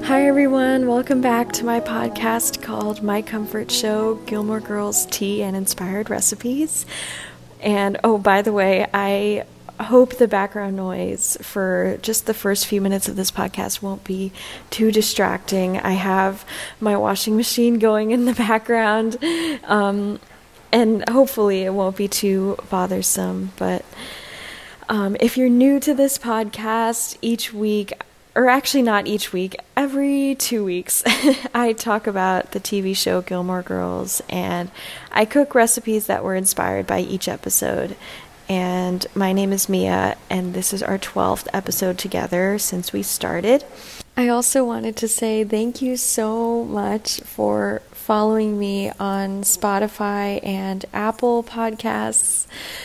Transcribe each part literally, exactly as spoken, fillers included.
Hi everyone, welcome back to my podcast called My Comfort Show, Gilmore Girls Tea and Inspired Recipes. And oh, by the way, I hope the background noise for just the first few minutes of this podcast won't be too distracting. I have my washing machine going in the background, um, and hopefully it won't be too bothersome. But um, if you're new to this podcast, each week, or actually not each week, every two weeks, I talk about the T V show Gilmore Girls, and I cook recipes that were inspired by each episode. And my name is Mia, and this is our twelfth episode together since we started. I also wanted to say thank you so much for following me on Spotify and Apple Podcasts.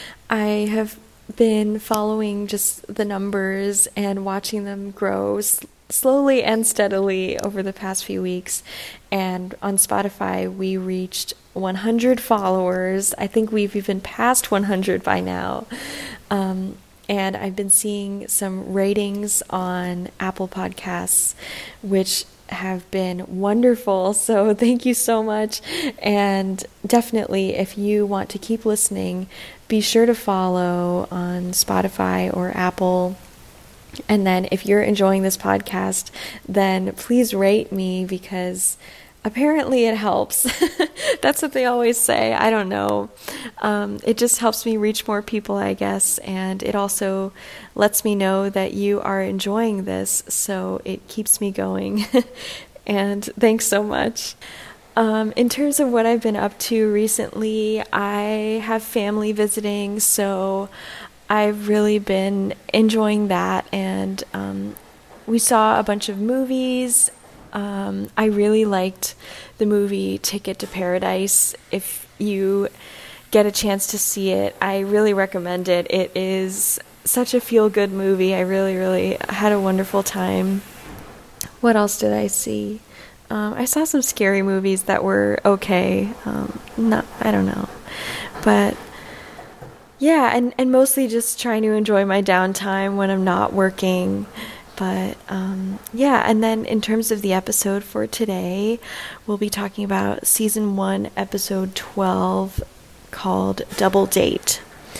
I have been following just the numbers and watching them grow s- slowly and steadily over the past few weeks. And on Spotify, we reached one hundred followers. I think we've even passed one hundred by now. Um, and I've been seeing some ratings on Apple Podcasts, which have been wonderful. So thank you so much. And definitely, if you want to keep listening, be sure to follow on Spotify or Apple. And then if you're enjoying this podcast, then please rate me, because apparently it helps. That's what they always say. I don't know. Um, it just helps me reach more people, I guess. And it also lets me know that you are enjoying this. So it keeps me going. And thanks so much. Um, in terms of what I've been up to recently, I have family visiting, so I've really been enjoying that. And um, we saw a bunch of movies. Um, I really liked the movie Ticket to Paradise. If you get a chance to see it, I really recommend it. It is such a feel-good movie. I really, really had a wonderful time. What else did I see? Um, I saw some scary movies that were okay. Um, not, I don't know. But yeah, and, and mostly just trying to enjoy my downtime when I'm not working. But um, yeah, and then in terms of the episode for today, we'll be talking about season one, episode twelve, called Double Date.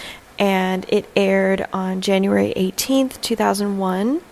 And it aired on January eighteenth, two thousand one.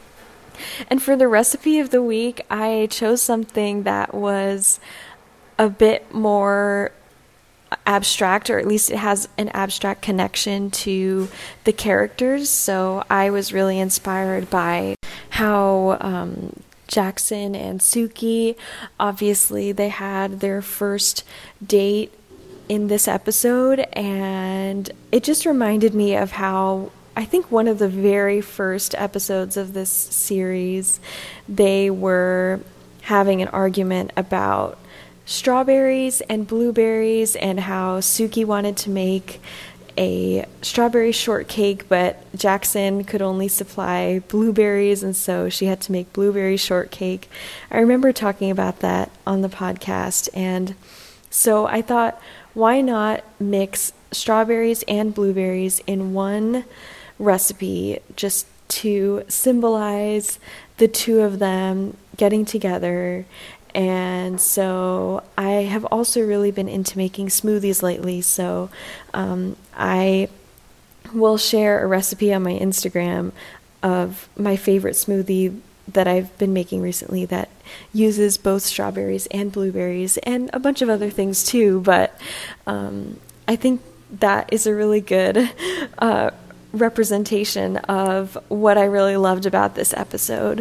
And for the recipe of the week, I chose something that was a bit more abstract, or at least it has an abstract connection to the characters. So I was really inspired by how um, Jackson and Suki, obviously they had their first date in this episode, and it just reminded me of how I think one of the very first episodes of this series, they were having an argument about strawberries and blueberries, and how Suki wanted to make a strawberry shortcake, but Jackson could only supply blueberries, and so she had to make blueberry shortcake. I remember talking about that on the podcast, and so I thought, why not mix strawberries and blueberries in one recipe, just to symbolize the two of them getting together. And so I have also really been into making smoothies lately, so um, I will share a recipe on my Instagram of my favorite smoothie that I've been making recently that uses both strawberries and blueberries and a bunch of other things too, but um, I think that is a really good uh, representation of what I really loved about this episode.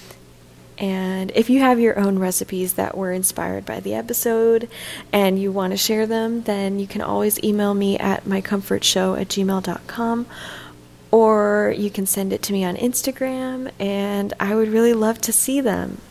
And if you have your own recipes that were inspired by the episode and you want to share them, then you can always email me at my comfort show at gmail dot com, or you can send it to me on Instagram, and I would really love to see them.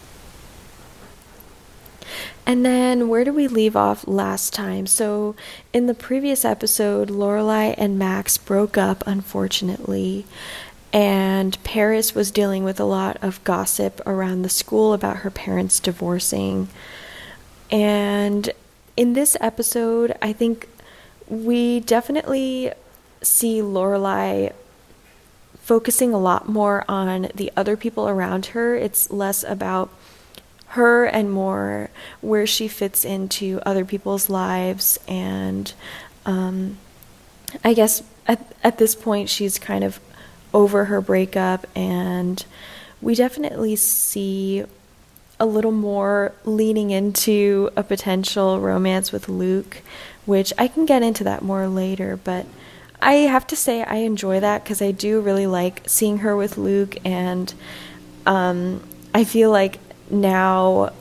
And then where did we leave off last time? So in the previous episode, Lorelai and Max broke up, unfortunately, and Paris was dealing with a lot of gossip around the school about her parents divorcing. And in this episode, I think we definitely see Lorelai focusing a lot more on the other people around her. It's less about her and more where she fits into other people's lives. And um, I guess at, at this point she's kind of over her breakup, and we definitely see a little more leaning into a potential romance with Luke, which I can get into that more later, but I have to say I enjoy that because I do really like seeing her with Luke, and um, I feel like now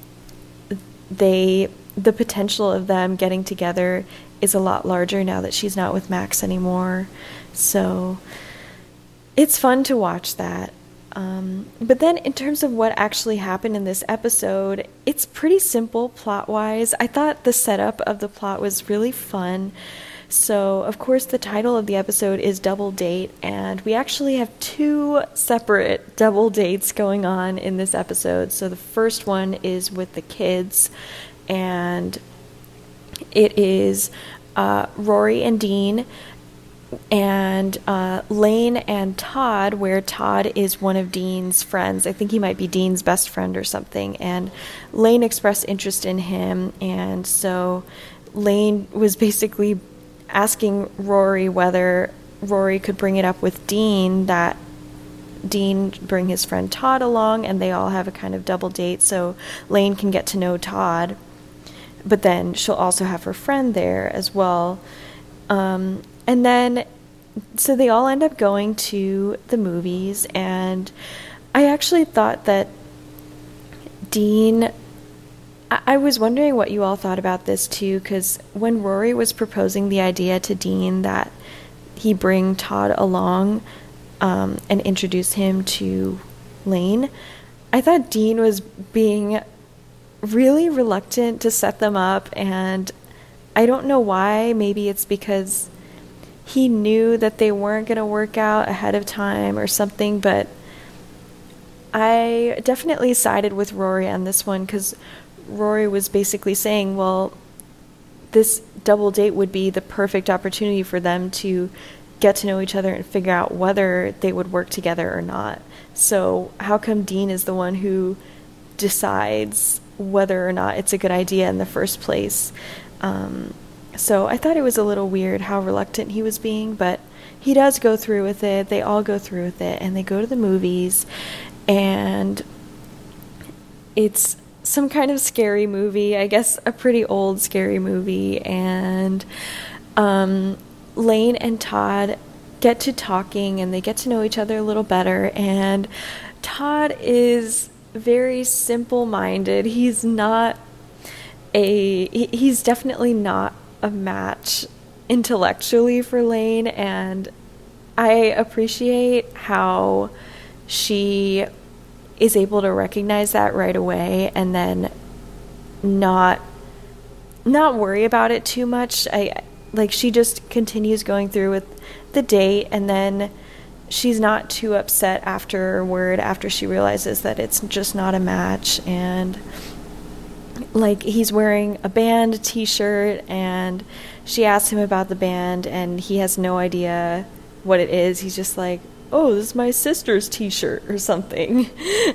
they the potential of them getting together is a lot larger now that she's not with Max anymore. So it's fun to watch that. Um, but then in terms of what actually happened in this episode, it's pretty simple plot-wise. I thought the setup of the plot was really fun. So, of course, the title of the episode is Double Date, and we actually have two separate double dates going on in this episode. So the first one is with the kids, and it is uh, Rory and Dean, and uh, Lane and Todd, where Todd is one of Dean's friends. I think he might be Dean's best friend or something, and Lane expressed interest in him, and so Lane was basically asking Rory whether Rory could bring it up with Dean, that Dean bring his friend Todd along, and they all have a kind of double date so Lane can get to know Todd, but then she'll also have her friend there as well. Um, and then, so they all end up going to the movies, and I actually thought that Dean, I, I was wondering what you all thought about this too, because when Rory was proposing the idea to Dean that he bring Todd along um, and introduce him to Lane, I thought Dean was being really reluctant to set them up, and I don't know why. Maybe it's because he knew that they weren't going to work out ahead of time or something, but I definitely sided with Rory on this one, because Rory was basically saying, well, this double date would be the perfect opportunity for them to get to know each other and figure out whether they would work together or not. So how come Dean is the one who decides whether or not it's a good idea in the first place? Um, so I thought it was a little weird how reluctant he was being, but he does go through with it. They all go through with it, and they go to the movies, and it's some kind of scary movie, I guess a pretty old scary movie, and um, Lane and Todd get to talking, and they get to know each other a little better, and Todd is very simple-minded. He's not a, he, he's definitely not a match intellectually for Lane, and I appreciate how she is able to recognize that right away and then not not worry about it too much. I like she just continues going through with the date, and then she's not too upset afterward after she realizes that it's just not a match. And like, he's wearing a band t-shirt, and she asks him about the band, and he has no idea what it is. He's just like, oh, this is my sister's t-shirt or something.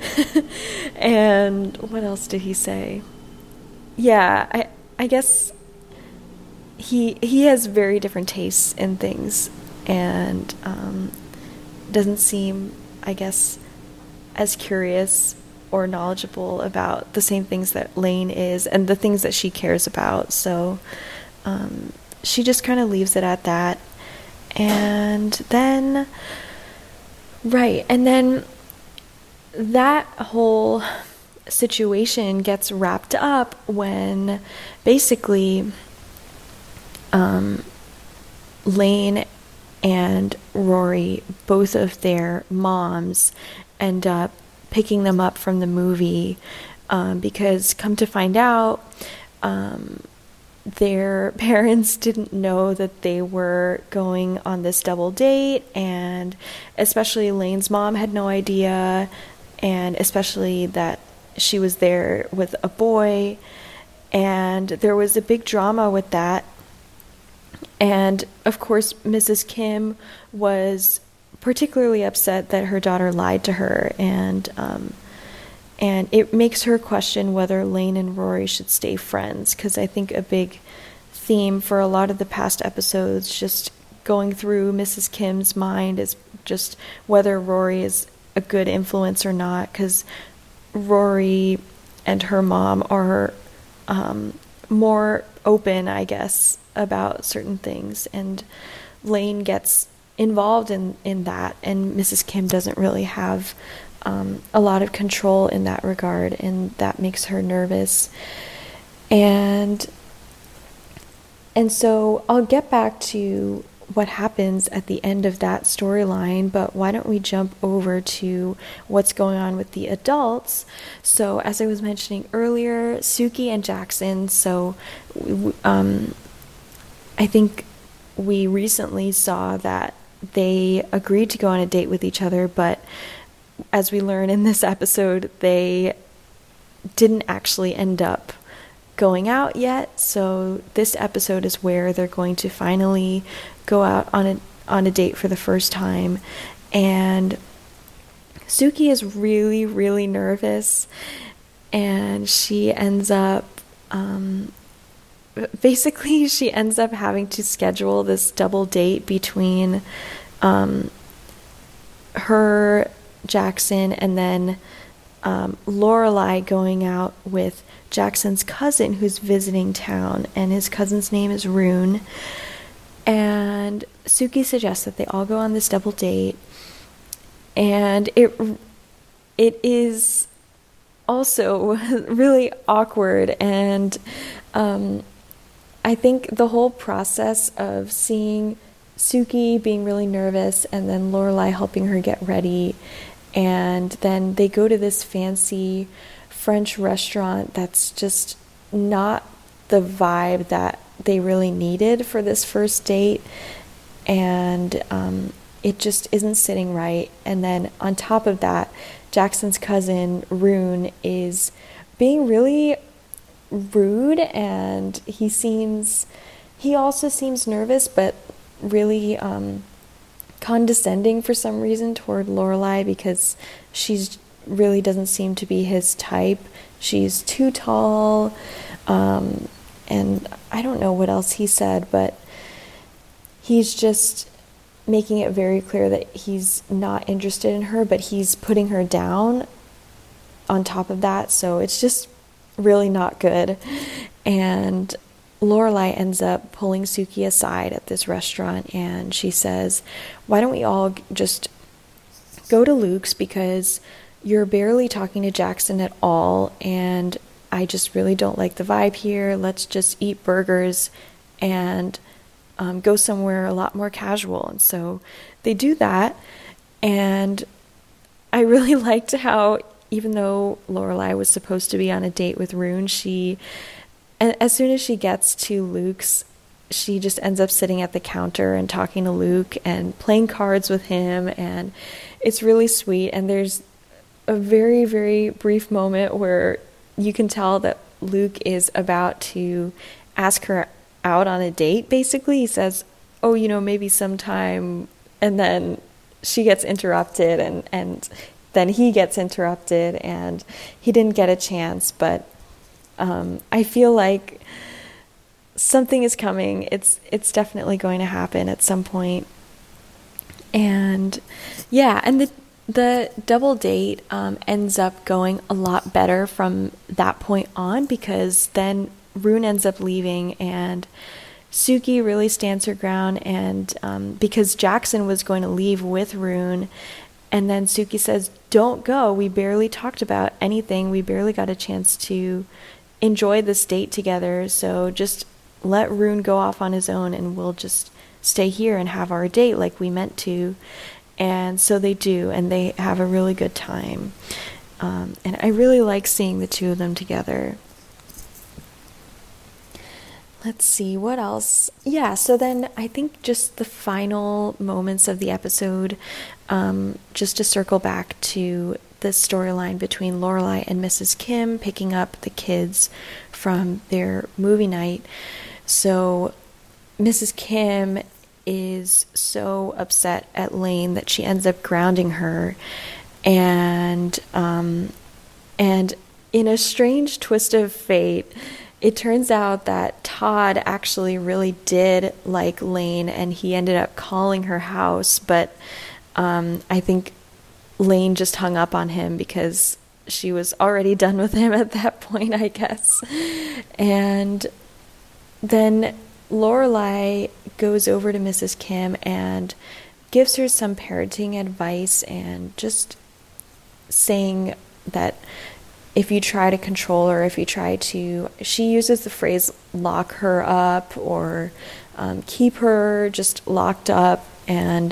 And what else did he say? Yeah, I I guess he he has very different tastes in things, and um, doesn't seem, I guess, as curious or knowledgeable about the same things that Lane is and the things that she cares about. So um, she just kind of leaves it at that. And then, right, and then that whole situation gets wrapped up when basically um, Lane and Rory, both of their moms, end up picking them up from the movie, um, because come to find out, um, their parents didn't know that they were going on this double date, and especially Lane's mom had no idea, and especially that she was there with a boy, and there was a big drama with that. And of course Missus Kim was particularly upset that her daughter lied to her, and um, and it makes her question whether Lane and Rory should stay friends, because I think a big theme for a lot of the past episodes, just going through Missus Kim's mind, is just whether Rory is a good influence or not, because Rory and her mom are um, more open, I guess, about certain things, and Lane gets involved in, in that, and Missus Kim doesn't really have um, a lot of control in that regard, and that makes her nervous. And and so I'll get back to what happens at the end of that storyline, but why don't we jump over to what's going on with the adults. So as I was mentioning earlier, Suki and Jackson, so um, I think we recently saw that they agreed to go on a date with each other, but as we learn in this episode, they didn't actually end up going out yet. So this episode is where they're going to finally go out on a on a date for the first time. And Suki is really, really nervous, and she ends up um, basically she ends up having to schedule this double date between um, her, Jackson, and then um, Lorelai going out with Jackson's cousin who's visiting town, and his cousin's name is Rune. And Suki suggests that they all go on this double date, and it it is also really awkward, and um, I think the whole process of seeing Suki being really nervous and then Lorelai helping her get ready, and then they go to this fancy French restaurant that's just not the vibe that they really needed for this first date, and um, it just isn't sitting right. And then on top of that, Jackson's cousin Rune is being really rude, and he seems he also seems nervous, but really um, condescending for some reason toward Lorelai, because she's really doesn't seem to be his type. She's too tall, um, and I don't know what else he said, but he's just making it very clear that he's not interested in her, but he's putting her down on top of that, so it's just really not good. And Lorelai ends up pulling Suki aside at this restaurant, and she says, why don't we all just go to Luke's, because you're barely talking to Jackson at all, and I just really don't like the vibe here. Let's just eat burgers and um, go somewhere a lot more casual. And so they do that, and I really liked how, even though Lorelai was supposed to be on a date with Rune, she, and as soon as she gets to Luke's, she just ends up sitting at the counter and talking to Luke and playing cards with him, and it's really sweet. And there's a very, very brief moment where you can tell that Luke is about to ask her out on a date, basically. He says, oh, you know, maybe sometime, and then she gets interrupted, and, and then he gets interrupted, and he didn't get a chance, but um, I feel like something is coming. It's it's definitely going to happen at some point. And yeah, and the the double date um, ends up going a lot better from that point on, because then Rune ends up leaving, and Suki really stands her ground, and um, because Jackson was going to leave with Rune, and then Suki says, don't go, we barely talked about anything, we barely got a chance to enjoy this date together, so just let Rune go off on his own, and we'll just stay here and have our date like we meant to. And so they do, and they have a really good time. Um, and I really like seeing the two of them together. Let's see, what else? Yeah, so then I think just the final moments of the episode, um, just to circle back to the storyline between Lorelai and Missus Kim picking up the kids from their movie night. So Missus Kim is so upset at Lane that she ends up grounding her. And, um, and in a strange twist of fate, it turns out that Todd actually really did like Lane, and he ended up calling her house, but um, I think Lane just hung up on him because she was already done with him at that point, I guess. And then Lorelai goes over to Missus Kim and gives her some parenting advice, and just saying that if you try to control her, if you try to, she uses the phrase lock her up, or um, keep her just locked up, and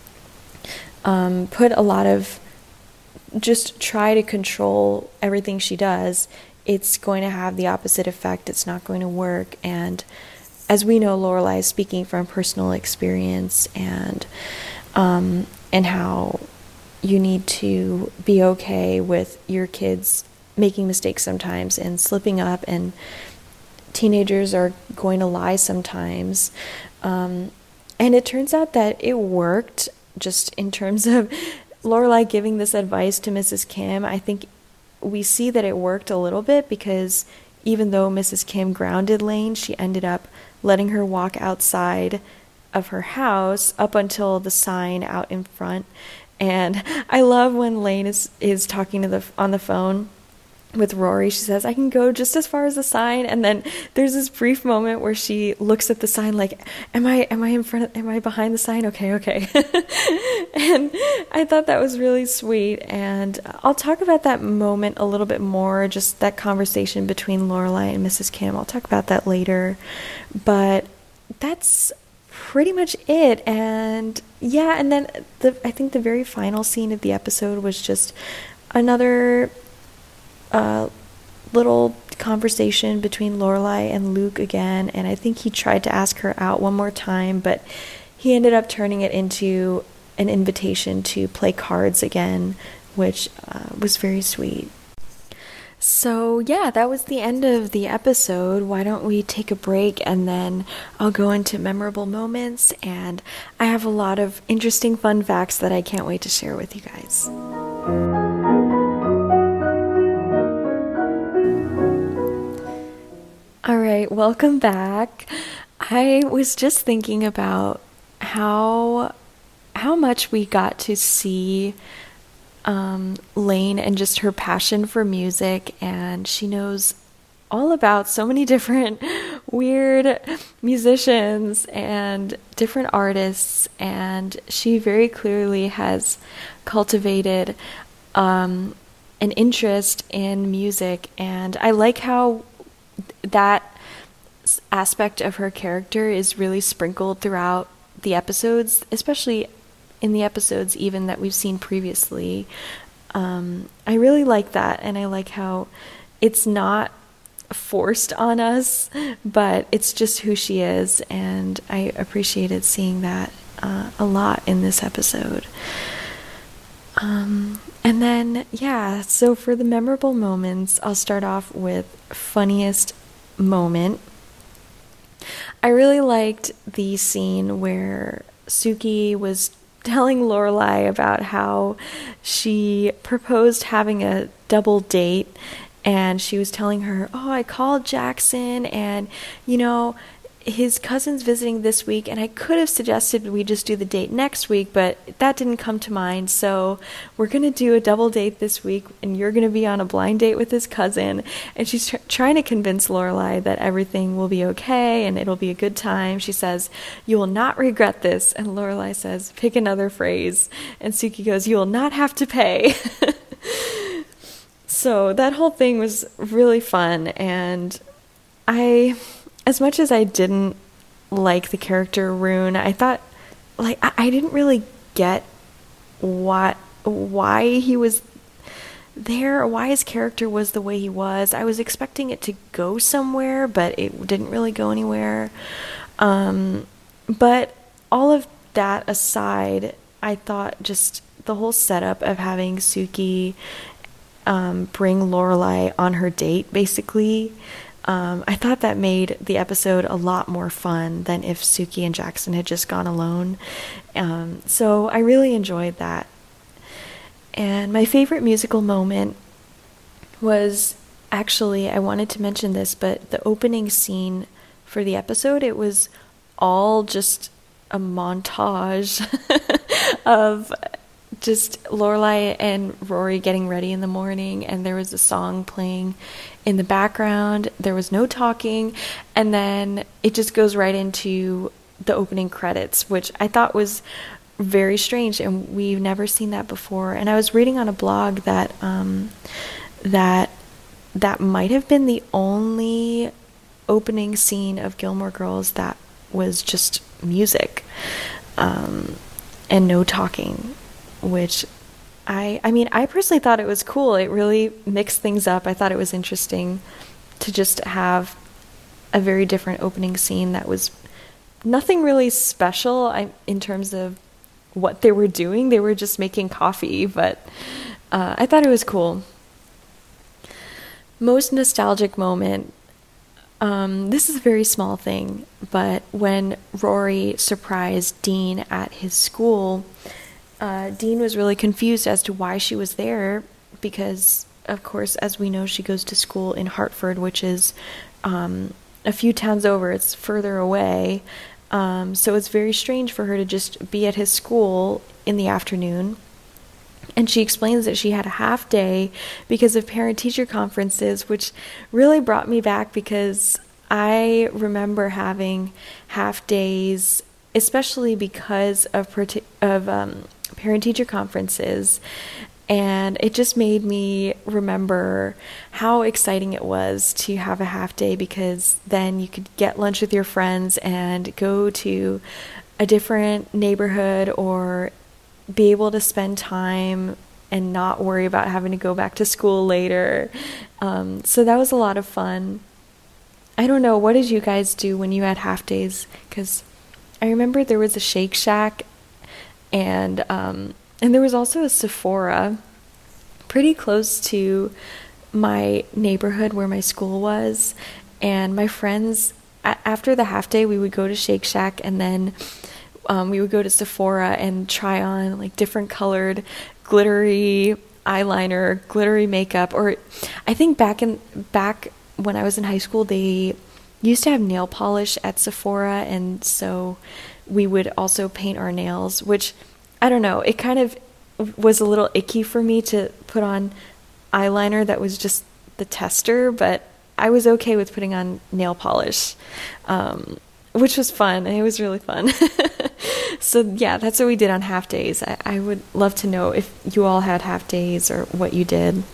um, put a lot of, just try to control everything she does, it's going to have the opposite effect. It's not going to work. And as we know, Lorelai is speaking from personal experience, and um, and how you need to be okay with your kids making mistakes sometimes and slipping up, and teenagers are going to lie sometimes. Um, and it turns out that it worked, just in terms of Lorelai giving this advice to Missus Kim. I think we see that it worked a little bit, because even though Missus Kim grounded Lane, she ended up letting her walk outside of her house up until the sign out in front. And I love when Lane is, is talking to the on the phone with Rory. She says, I can go just as far as the sign. And then there's this brief moment where she looks at the sign like, am I am I in front of, am I behind the sign? Okay, okay. And I thought that was really sweet. And I'll talk about that moment a little bit more, just that conversation between Lorelai and Missus Kim. I'll talk about that later. But that's pretty much it. And yeah, and then the I think the very final scene of the episode was just another uh, little conversation between Lorelai and Luke again, and I think he tried to ask her out one more time, but he ended up turning it into an invitation to play cards again, which uh, was very sweet. So yeah, that was the end of the episode. Why don't we take a break, and then I'll go into memorable moments, and I have a lot of interesting fun facts that I can't wait to share with you guys. All right, welcome back. I was just thinking about how how much we got to see um, Lane and just her passion for music, and she knows all about so many different weird musicians and different artists, and she very clearly has cultivated um, an interest in music, and I like how that aspect of her character is really sprinkled throughout the episodes, especially in the episodes even that we've seen previously. Um, I really like that, and I like how it's not forced on us, but it's just who she is, and I appreciated seeing that uh, a lot in this episode. Um, and then, yeah, so for the memorable moments, I'll start off with funniest moment. I really liked the scene where Suki was telling Lorelai about how she proposed having a double date, and she was telling her, oh, I called Jackson, and, you know, his cousin's visiting this week, and I could have suggested we just do the date next week, but that didn't come to mind, so we're going to do a double date this week, and you're going to be on a blind date with his cousin. And she's tr- trying to convince Lorelai that everything will be okay, and it'll be a good time. She says, you will not regret this, and Lorelai says, pick another phrase, and Suki goes, you will not have to pay. So that whole thing was really fun, and I... as much as I didn't like the character Rune, I thought, like, I, I didn't really get what, why he was there, why his character was the way he was. I was expecting it to go somewhere, but it didn't really go anywhere. Um, but all of that aside, I thought just the whole setup of having Suki um, bring Lorelai on her date, basically, Um, I thought that made the episode a lot more fun than if Suki and Jackson had just gone alone. Um, so I really enjoyed that. And my favorite musical moment was actually, I wanted to mention this, but the opening scene for the episode, it was all just a montage of just Lorelai and Rory getting ready in the morning, and there was a song playing in the background. There was no talking, and then it just goes right into the opening credits, which I thought was very strange, and we've never seen that before. And I was reading on a blog that um, that that might have been the only opening scene of Gilmore Girls that was just music um, and no talking, which I I mean, I personally thought it was cool. It really mixed things up. I thought it was interesting to just have a very different opening scene that was nothing really special I, in terms of what they were doing. They were just making coffee, but uh, I thought it was cool. Most nostalgic moment, um, this is a very small thing, but when Rory surprised Dean at his school, uh, Dean was really confused as to why she was there because, of course, as we know, she goes to school in Hartford, which is um, a few towns over. It's further away. Um, so it's very strange for her to just be at his school in the afternoon. And she explains that she had a half day because of parent-teacher conferences, which really brought me back because I remember having half days, especially because of, of um, parent-teacher conferences. And it just made me remember how exciting it was to have a half day because then you could get lunch with your friends and go to a different neighborhood or be able to spend time and not worry about having to go back to school later. Um, so that was a lot of fun. I don't know, what did you guys do when you had half days? Because I remember there was a Shake Shack and um, and there was also a Sephora pretty close to my neighborhood where my school was. And my friends, a- after the half day, we would go to Shake Shack and then Um, we would go to Sephora and try on like different colored glittery eyeliner, glittery makeup. Or I think back in back when I was in high school, they used to have nail polish at Sephora, and so we would also paint our nails, which I don't know, it kind of was a little icky for me to put on eyeliner that was just the tester, but I was okay with putting on nail polish. Um, which was fun. It was really fun. So yeah, that's what we did on half days. I, I would love to know if you all had half days or what you did.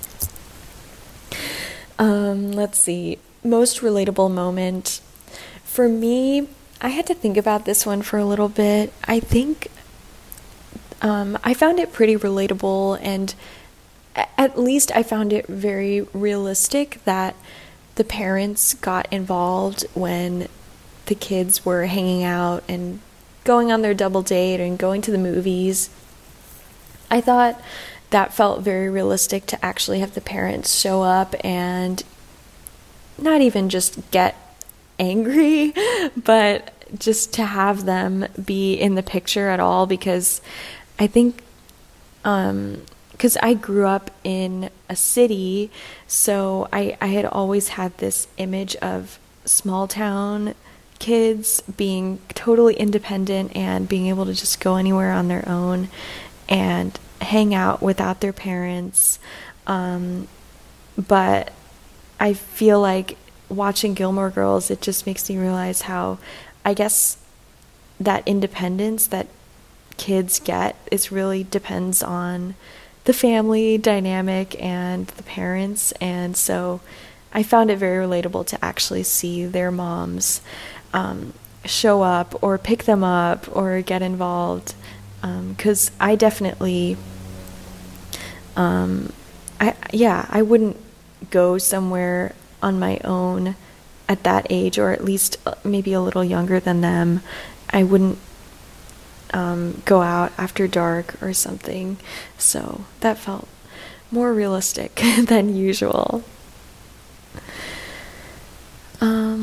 Um, let's see. Most relatable moment. For me, I had to think about this one for a little bit. I think um, I found it pretty relatable, and at least I found it very realistic that the parents got involved when the kids were hanging out and going on their double date and going to the movies. I thought that felt very realistic to actually have the parents show up and not even just get angry, but just to have them be in the picture at all, because I think um because I grew up in a city, so I, I had always had this image of small town kids being totally independent and being able to just go anywhere on their own and hang out without their parents. Um, but I feel like watching Gilmore Girls, it just makes me realize how, I guess, that independence that kids get is really depends on the family dynamic and the parents. And so I found it very relatable to actually see their moms um, show up or pick them up or get involved, because um, I definitely um, I yeah I wouldn't go somewhere on my own at that age, or at least maybe a little younger than them. I wouldn't um, go out after dark or something, so that felt more realistic than usual.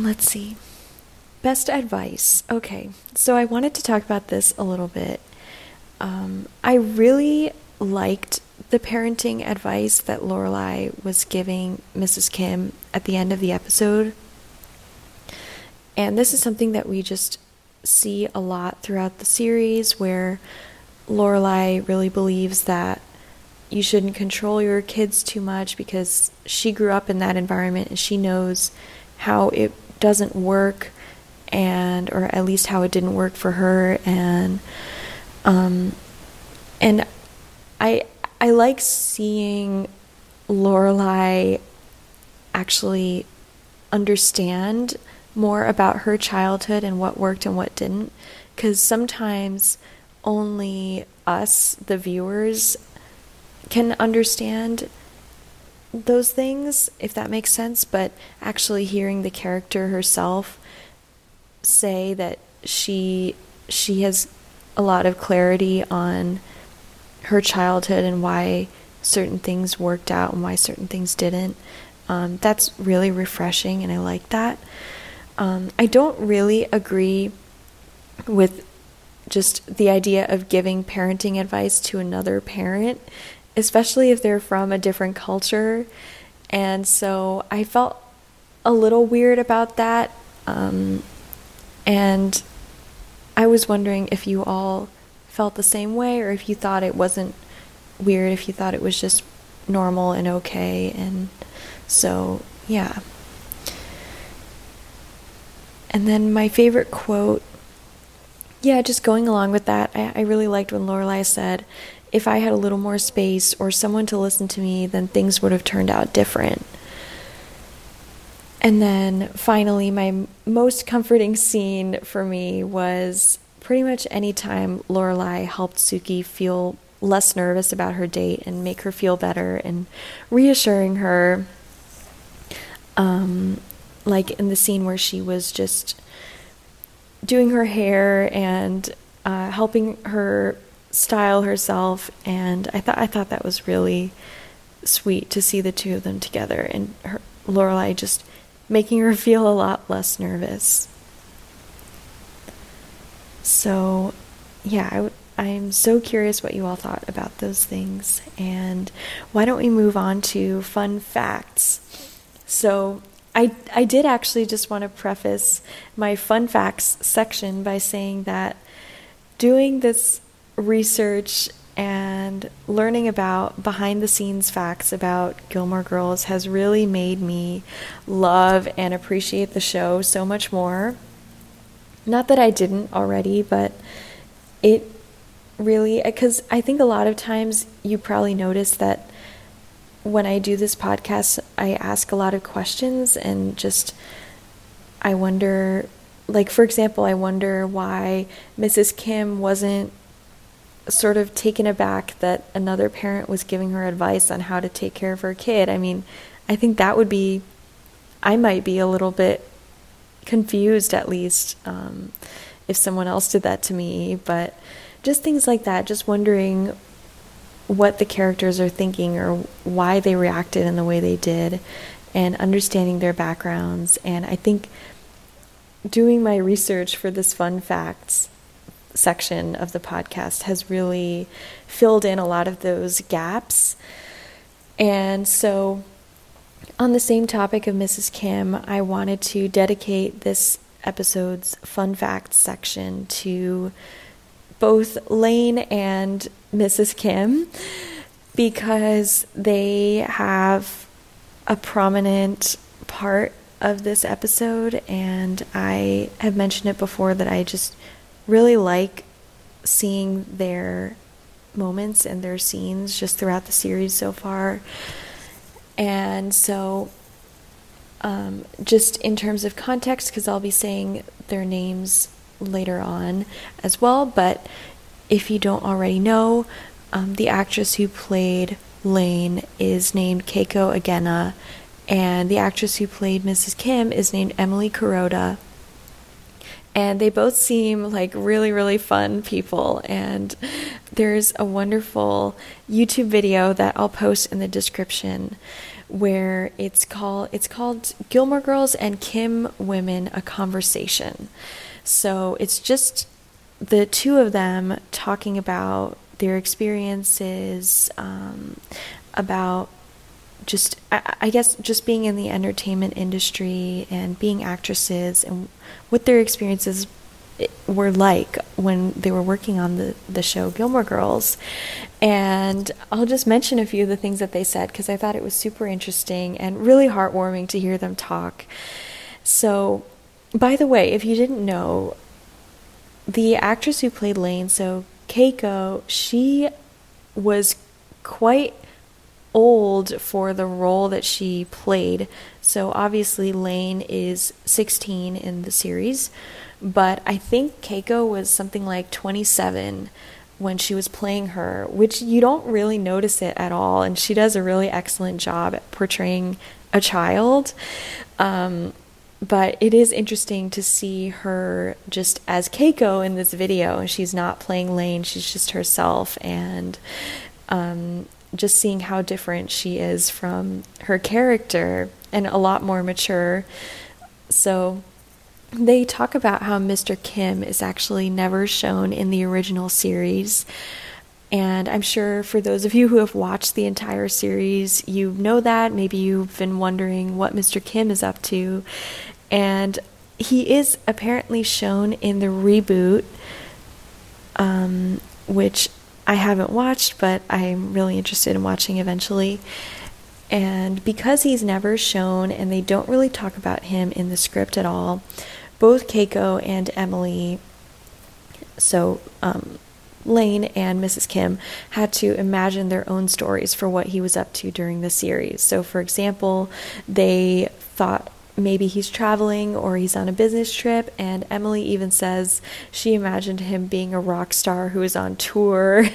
let's see. Best advice. Okay, so I wanted to talk about this a little bit. Um, I really liked the parenting advice that Lorelai was giving Missus Kim at the end of the episode. And this is something that we just see a lot throughout the series, where Lorelai really believes that you shouldn't control your kids too much because she grew up in that environment and she knows how it doesn't work, and or at least how it didn't work for her. And um and I I like seeing Lorelai actually understand more about her childhood and what worked and what didn't, because sometimes only us, the viewers, can understand those things, if that makes sense. But actually hearing the character herself say that she she has a lot of clarity on her childhood and why certain things worked out and why certain things didn't, um, that's really refreshing, and I like that. Um, I don't really agree with just the idea of giving parenting advice to another parent, especially if they're from a different culture. And so I felt a little weird about that. Um, and I was wondering if you all felt the same way, or if you thought it wasn't weird, if you thought it was just normal and okay. And so, yeah. And then my favorite quote, yeah, just going along with that, I, I really liked when Lorelai said, if I had a little more space or someone to listen to me, then things would have turned out different. And then finally, my most comforting scene for me was pretty much any time Lorelai helped Suki feel less nervous about her date and make her feel better, and reassuring her, um, like in the scene where she was just doing her hair and uh, helping her style herself, and I thought I thought that was really sweet to see the two of them together, and her, Lorelai just making her feel a lot less nervous. So, yeah, I w- I'm so curious what you all thought about those things, and why don't we move on to fun facts? So, I, I did actually just want to preface my fun facts section by saying that doing this research and learning about behind the scenes facts about Gilmore Girls has really made me love and appreciate the show so much more. Not that I didn't already, but it really, because I think a lot of times you probably notice that when I do this podcast, I ask a lot of questions, and just, I wonder, like, for example, I wonder why Missus Kim wasn't sort of taken aback that another parent was giving her advice on how to take care of her kid. I mean, I think that would be, I might be a little bit confused, at least, um, if someone else did that to me. But just things like that, just wondering what the characters are thinking or why they reacted in the way they did, and understanding their backgrounds. And I think doing my research for this fun facts section of the podcast has really filled in a lot of those gaps. And so, on the same topic of Missus Kim, I wanted to dedicate this episode's fun facts section to both Lane and Missus Kim, because they have a prominent part of this episode, and I have mentioned it before that I just really like seeing their moments and their scenes just throughout the series so far. And so um, just in terms of context, because I'll be saying their names later on as well, but if you don't already know, um, the actress who played Lane is named Keiko Agena, and the actress who played Missus Kim is named Emily Kuroda. And they both seem like really, really fun people. And there's a wonderful YouTube video that I'll post in the description where it's called it's called Gilmore Girls and Kim Women: A Conversation. So it's just the two of them talking about their experiences, um, about just, I, I guess, just being in the entertainment industry and being actresses and what their experiences were like when they were working on the, the show Gilmore Girls. And I'll just mention a few of the things that they said because I thought it was super interesting and really heartwarming to hear them talk. So, by the way, if you didn't know, the actress who played Lane, so Keiko, she was quite old for the role that she played. So obviously Lane is sixteen in the series, but I think Keiko was something like twenty-seven when she was playing her, which you don't really notice it at all, and she does a really excellent job at portraying a child. Um, but it is interesting to see her just as Keiko in this video, and she's not playing Lane, she's just herself, and um, just seeing how different she is from her character and a lot more mature. So they talk about how Mister Kim is actually never shown in the original series. And I'm sure for those of you who have watched the entire series, you know that. Maybe you've been wondering what Mister Kim is up to. And he is apparently shown in the reboot, um, which I haven't watched, but I'm really interested in watching eventually. And because he's never shown and they don't really talk about him in the script at all, both Keiko and Emily, so um, Lane and Missus Kim, had to imagine their own stories for what he was up to during the series. So, for example, they thought maybe he's traveling or he's on a business trip, and Emily even says she imagined him being a rock star who is on tour.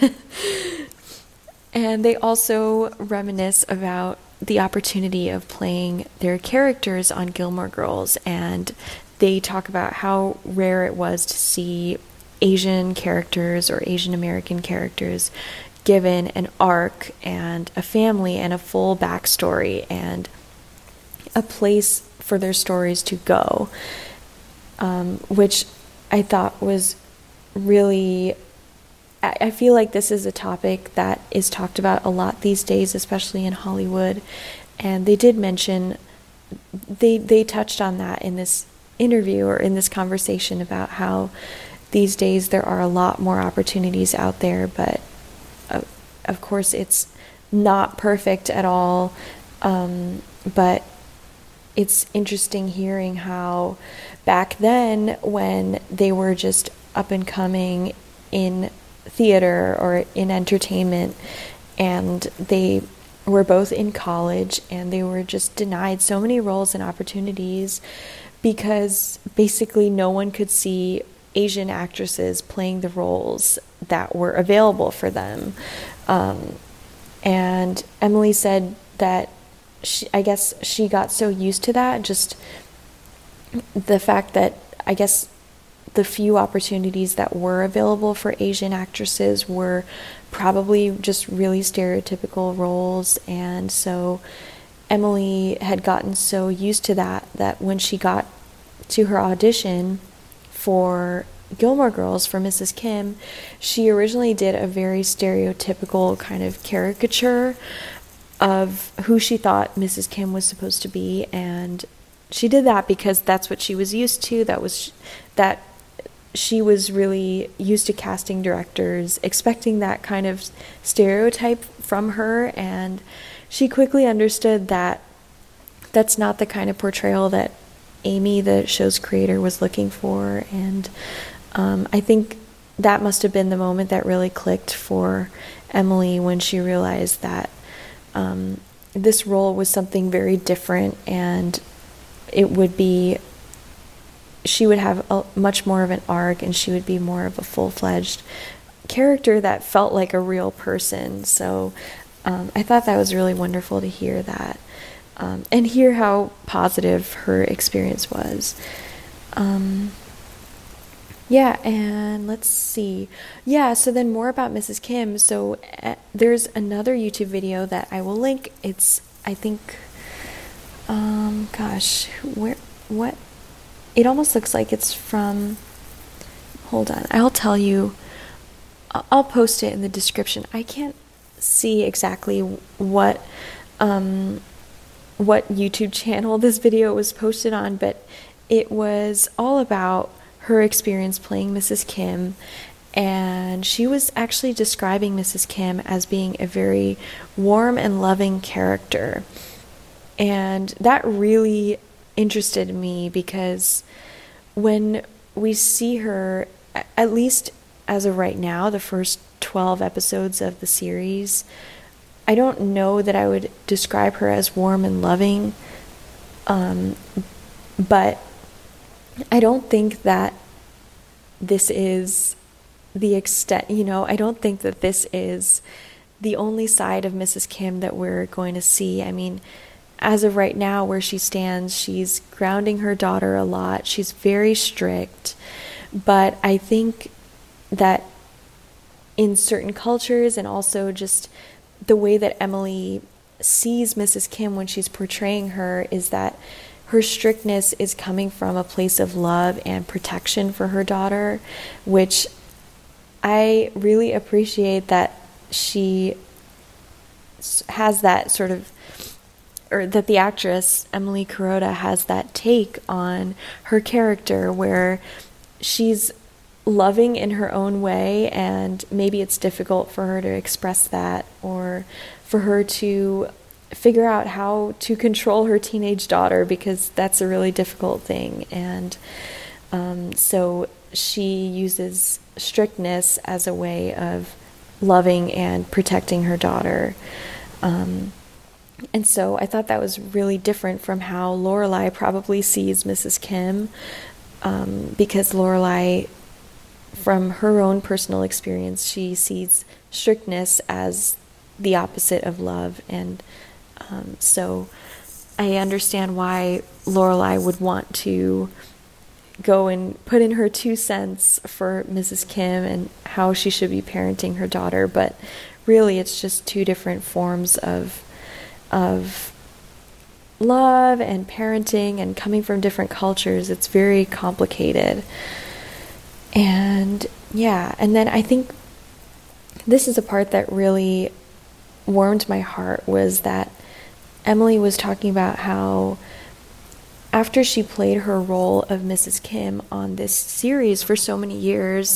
And they also reminisce about the opportunity of playing their characters on Gilmore Girls, and they talk about how rare it was to see Asian characters or Asian American characters given an arc and a family and a full backstory and a place for their stories to go, um, which I thought was really, I, I feel like this is a topic that is talked about a lot these days, especially in Hollywood, and they did mention, they, they touched on that in this interview or in this conversation about how these days there are a lot more opportunities out there, but uh, of course it's not perfect at all, um, but it's interesting hearing how back then when they were just up and coming in theater or in entertainment, and they were both in college and they were just denied so many roles and opportunities because basically no one could see Asian actresses playing the roles that were available for them. Um, and Emily said that She, I guess she got so used to that, just the fact that I guess the few opportunities that were available for Asian actresses were probably just really stereotypical roles, and so Emily had gotten so used to that that when she got to her audition for Gilmore Girls for Missus Kim, she originally did a very stereotypical kind of caricature of who she thought Missus Kim was supposed to be, and she did that because that's what she was used to. That was that she was really used to casting directors expecting that kind of stereotype from her, and she quickly understood that that's not the kind of portrayal that Amy, the show's creator, was looking for. And um, I think that must have been the moment that really clicked for Emily when she realized that Um, this role was something very different, and it would be, she would have a, much more of an arc, and she would be more of a full-fledged character that felt like a real person. So um, I thought that was really wonderful to hear that, um, and hear how positive her experience was. Um, Yeah, and let's see. Yeah, so then more about Missus Kim. So uh, there's another YouTube video that I will link. It's, I think, um, gosh, where, what? It almost looks like it's from, hold on, I'll tell you. I- I'll post it in the description. I can't see exactly what, um, what YouTube channel this video was posted on, but it was all about her experience playing Missus Kim, and she was actually describing Missus Kim as being a very warm and loving character. And that really interested me because when we see her, at least as of right now, the first twelve episodes of the series, I don't know that I would describe her as warm and loving, um, but I don't think that this is the extent, you know, I don't think that this is the only side of Missus Kim that we're going to see. I mean, as of right now, where she stands, she's grounding her daughter a lot. She's very strict, but I think that in certain cultures, and also just the way that Emily sees Missus Kim when she's portraying her, is that her strictness is coming from a place of love and protection for her daughter, which I really appreciate that she has that sort of, or that the actress Emily Kuroda has that take on her character, where she's loving in her own way, and maybe it's difficult for her to express that, or for her to figure out how to control her teenage daughter, because that's a really difficult thing. And um, so she uses strictness as a way of loving and protecting her daughter. Um, and so I thought that was really different from how Lorelai probably sees Missus Kim, um, because Lorelai, from her own personal experience, she sees strictness as the opposite of love. And um, so I understand why Lorelai would want to go and put in her two cents for Missus Kim and how she should be parenting her daughter, but really it's just two different forms of of love and parenting, and coming from different cultures. It's very complicated. And yeah, and then I think this is a part that really warmed my heart, was that Emily was talking about how after she played her role of Missus Kim on this series for so many years,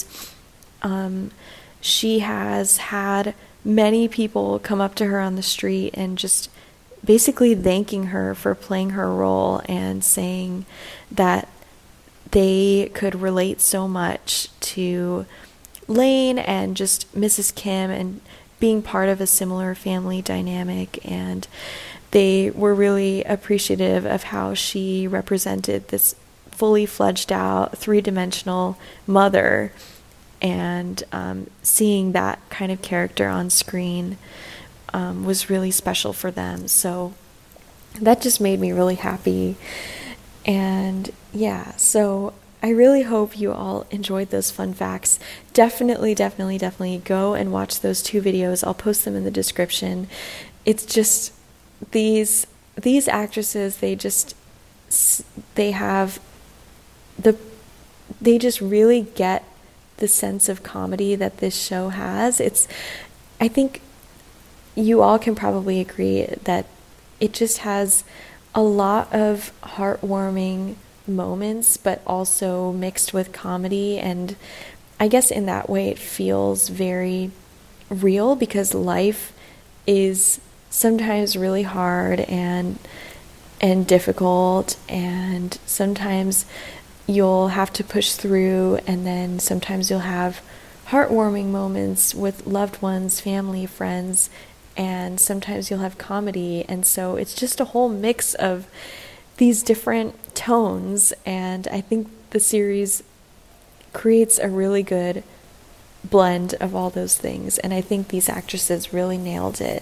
um, she has had many people come up to her on the street and just basically thanking her for playing her role, and saying that they could relate so much to Lane and just Missus Kim, and being part of a similar family dynamic. And they were really appreciative of how she represented this fully fledged out, three-dimensional mother, and um, seeing that kind of character on screen um, was really special for them. So that just made me really happy. And yeah, so I really hope you all enjoyed those fun facts. Definitely, definitely, definitely go and watch those two videos. I'll post them in the description. It's just these these actresses, they just they have the they just really get the sense of comedy that this show has. It's I think you all can probably agree that it just has a lot of heartwarming moments, but also mixed with comedy. And I guess in that way it feels very real, because life is sometimes really hard and and difficult, and sometimes you'll have to push through, and then sometimes you'll have heartwarming moments with loved ones, family, friends, and sometimes you'll have comedy. And so it's just a whole mix of these different tones, and I think the series creates a really good blend of all those things, and I think these actresses really nailed it.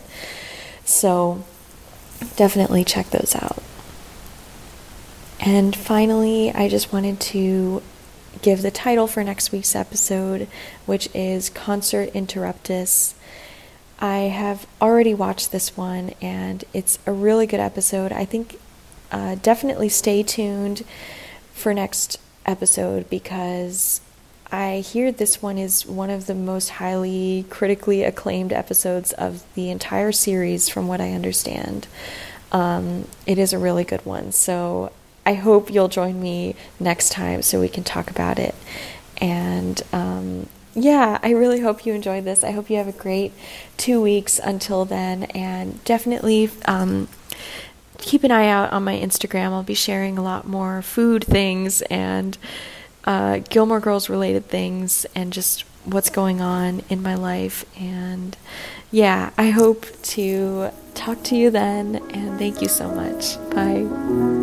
So definitely check those out. And finally, I just wanted to give the title for next week's episode, which is Concert Interruptus. I have already watched this one, and it's a really good episode. I think uh, definitely stay tuned for next episode, because I hear this one is one of the most highly critically acclaimed episodes of the entire series, from what I understand. Um, it is a really good one, so I hope you'll join me next time so we can talk about it. And um, yeah, I really hope you enjoyed this. I hope you have a great two weeks until then, and definitely um, keep an eye out on my Instagram. I'll be sharing a lot more food things and uh, Gilmore Girls related things, and just what's going on in my life. And yeah, I hope to talk to you then, and thank you so much. Bye.